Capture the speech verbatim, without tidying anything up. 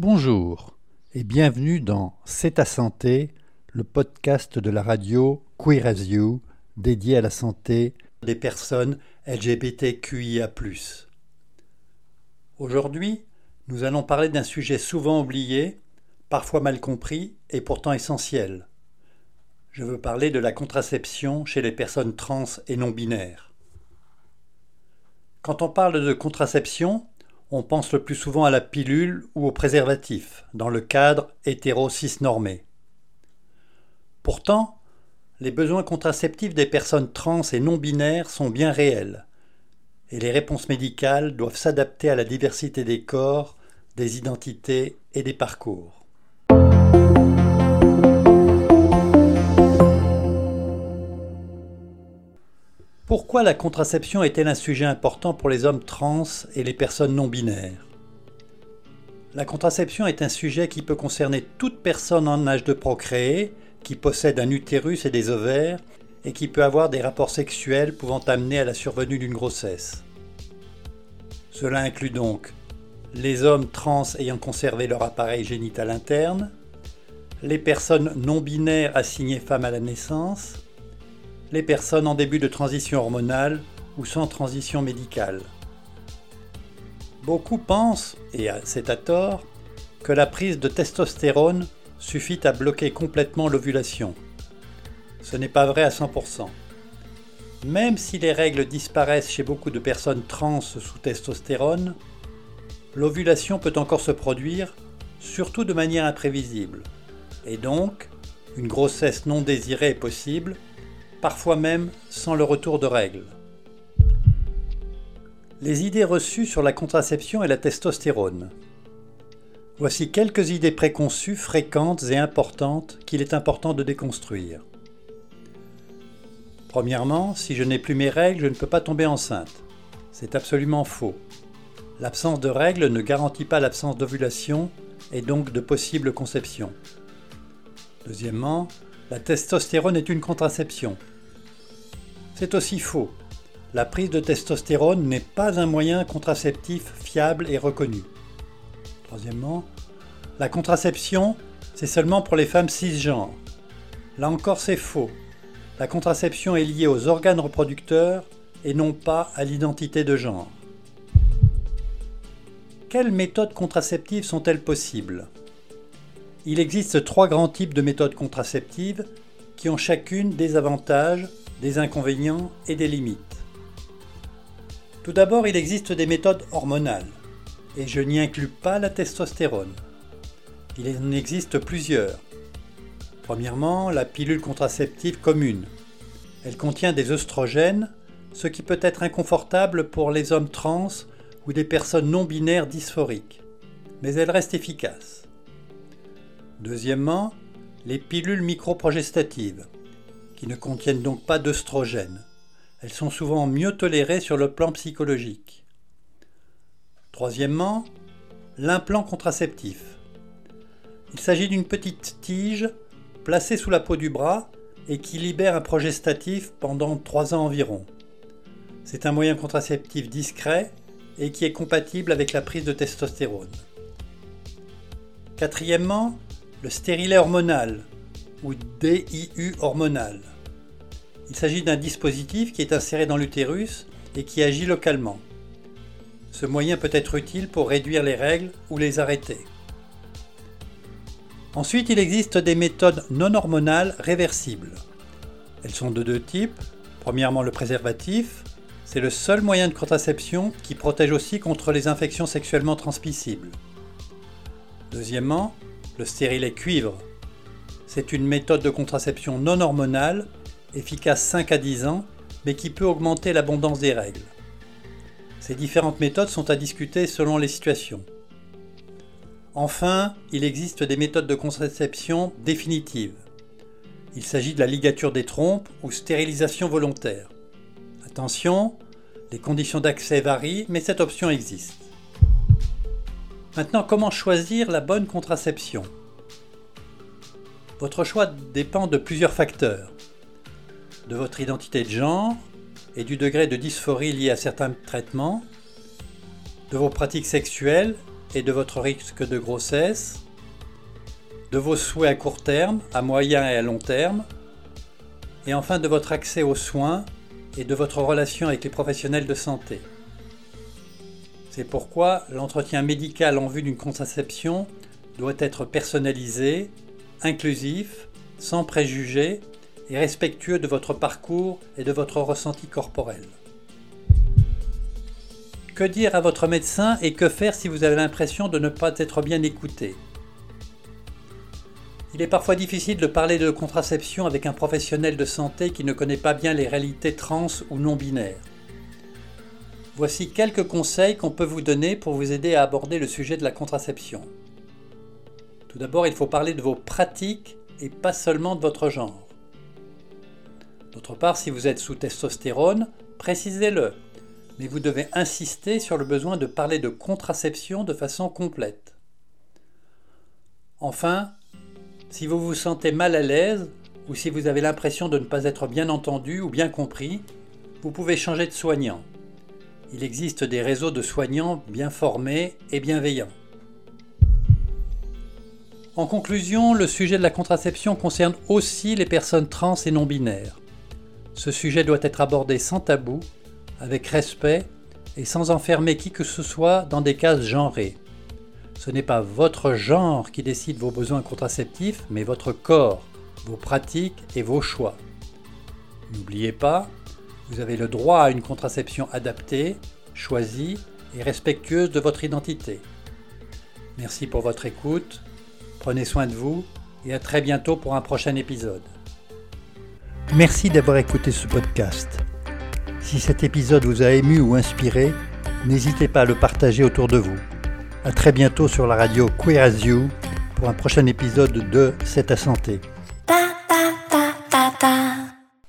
Bonjour et bienvenue dans C'est ta santé, le podcast de la radio Queer as You dédié à la santé des personnes L G B T Q I A plus. Aujourd'hui, nous allons parler d'un sujet souvent oublié, parfois mal compris et pourtant essentiel. Je veux parler de la contraception chez les personnes trans et non-binaires. Quand on parle de contraception, on pense le plus souvent à la pilule ou au préservatif, dans le cadre hétéro-cis-normé. Pourtant, les besoins contraceptifs des personnes trans et non-binaires sont bien réels, et les réponses médicales doivent s'adapter à la diversité des corps, des identités et des parcours. Pourquoi la contraception est-elle un sujet important pour les hommes trans et les personnes non-binaires ? La contraception est un sujet qui peut concerner toute personne en âge de procréer, qui possède un utérus et des ovaires, et qui peut avoir des rapports sexuels pouvant amener à la survenue d'une grossesse. Cela inclut donc les hommes trans ayant conservé leur appareil génital interne, les personnes non-binaires assignées femmes à la naissance, les personnes en début de transition hormonale ou sans transition médicale. Beaucoup pensent, et c'est à tort, que la prise de testostérone suffit à bloquer complètement l'ovulation. Ce n'est pas vrai à cent pour cent. Même si les règles disparaissent chez beaucoup de personnes trans sous testostérone, l'ovulation peut encore se produire, surtout de manière imprévisible. Et donc, une grossesse non désirée est possible, parfois même sans le retour de règles. Les idées reçues sur la contraception et la testostérone. Voici quelques idées préconçues fréquentes et importantes qu'il est important de déconstruire. Premièrement, si je n'ai plus mes règles, je ne peux pas tomber enceinte. C'est absolument faux. L'absence de règles ne garantit pas l'absence d'ovulation et donc de possible conception. Deuxièmement, la testostérone est une contraception. C'est aussi faux. La prise de testostérone n'est pas un moyen contraceptif fiable et reconnu. Troisièmement, la contraception, c'est seulement pour les femmes cisgenres. Là encore, c'est faux. La contraception est liée aux organes reproducteurs et non pas à l'identité de genre. Quelles méthodes contraceptives sont-elles possibles ? Il existe trois grands types de méthodes contraceptives qui ont chacune des avantages, des inconvénients et des limites. Tout d'abord, il existe des méthodes hormonales, et je n'y inclus pas la testostérone. Il en existe plusieurs. Premièrement, la pilule contraceptive commune. Elle contient des œstrogènes, ce qui peut être inconfortable pour les hommes trans ou des personnes non-binaires dysphoriques, mais elle reste efficace. Deuxièmement, les pilules microprogestatives, qui ne contiennent donc pas d'œstrogènes. Elles sont souvent mieux tolérées sur le plan psychologique. Troisièmement, l'implant contraceptif. Il s'agit d'une petite tige placée sous la peau du bras et qui libère un progestatif pendant trois ans environ. C'est un moyen contraceptif discret et qui est compatible avec la prise de testostérone. Quatrièmement, le stérilet hormonal, ou D I U hormonal. Il s'agit d'un dispositif qui est inséré dans l'utérus et qui agit localement. Ce moyen peut être utile pour réduire les règles ou les arrêter. Ensuite, il existe des méthodes non hormonales réversibles. Elles sont de deux types. Premièrement, le préservatif. C'est le seul moyen de contraception qui protège aussi contre les infections sexuellement transmissibles. Deuxièmement, le stérilet cuivre. C'est une méthode de contraception non hormonale, efficace cinq à dix ans, mais qui peut augmenter l'abondance des règles. Ces différentes méthodes sont à discuter selon les situations. Enfin, il existe des méthodes de contraception définitives. Il s'agit de la ligature des trompes ou stérilisation volontaire. Attention, les conditions d'accès varient, mais cette option existe. Maintenant, comment choisir la bonne contraception ? Votre choix dépend de plusieurs facteurs. De votre identité de genre et du degré de dysphorie lié à certains traitements, de vos pratiques sexuelles et de votre risque de grossesse, de vos souhaits à court terme, à moyen et à long terme, et enfin de votre accès aux soins et de votre relation avec les professionnels de santé. C'est pourquoi l'entretien médical en vue d'une contraception doit être personnalisé, inclusif, sans préjugés et respectueux de votre parcours et de votre ressenti corporel. Que dire à votre médecin et que faire si vous avez l'impression de ne pas être bien écouté ? Il est parfois difficile de parler de contraception avec un professionnel de santé qui ne connaît pas bien les réalités trans ou non binaires. Voici quelques conseils qu'on peut vous donner pour vous aider à aborder le sujet de la contraception. Tout d'abord, il faut parler de vos pratiques et pas seulement de votre genre. D'autre part, si vous êtes sous testostérone, précisez-le, mais vous devez insister sur le besoin de parler de contraception de façon complète. Enfin, si vous vous sentez mal à l'aise ou si vous avez l'impression de ne pas être bien entendu ou bien compris, vous pouvez changer de soignant. Il existe des réseaux de soignants bien formés et bienveillants. En conclusion, le sujet de la contraception concerne aussi les personnes trans et non binaires. Ce sujet doit être abordé sans tabou, avec respect et sans enfermer qui que ce soit dans des cases genrées. Ce n'est pas votre genre qui décide vos besoins contraceptifs, mais votre corps, vos pratiques et vos choix. N'oubliez pas, vous avez le droit à une contraception adaptée, choisie et respectueuse de votre identité. Merci pour votre écoute, prenez soin de vous et à très bientôt pour un prochain épisode. Merci d'avoir écouté ce podcast. Si cet épisode vous a ému ou inspiré, n'hésitez pas à le partager autour de vous. À très bientôt sur la radio Queer as You pour un prochain épisode de C'est ta santé. Ta, ta, ta, ta, ta.